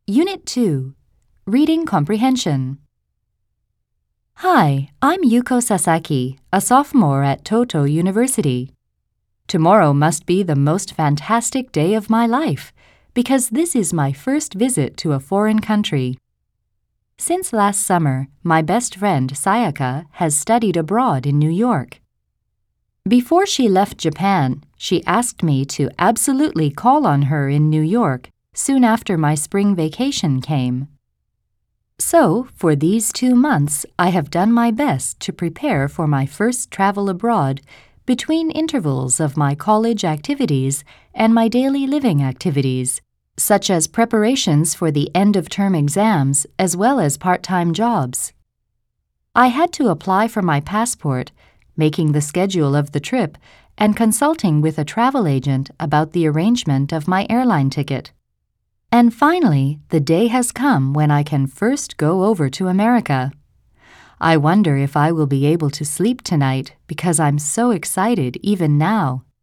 Unit 2, Reading Comprehension. Hi, I'm Yuko Sasaki, a sophomore at Toto University. Tomorrow must be the most fantastic day of my life, because this is my first visit to a foreign country. Since last summer, my best friend Sayaka has studied abroad in New York. Before she left Japan, she asked me to absolutely call on her in New York soon after my spring vacation came. So, for these 2 months, I have done my best to prepare for my first travel abroad between intervals of my college activities and my daily living activities, such as preparations for the end-of-term exams as well as part-time jobs. I had to apply for my passport, making the schedule of the trip, and consulting with a travel agent about the arrangement of my airline ticket. And finally, the day has come when I can first go over to America. I wonder if I will be able to sleep tonight because I'm so excited even now.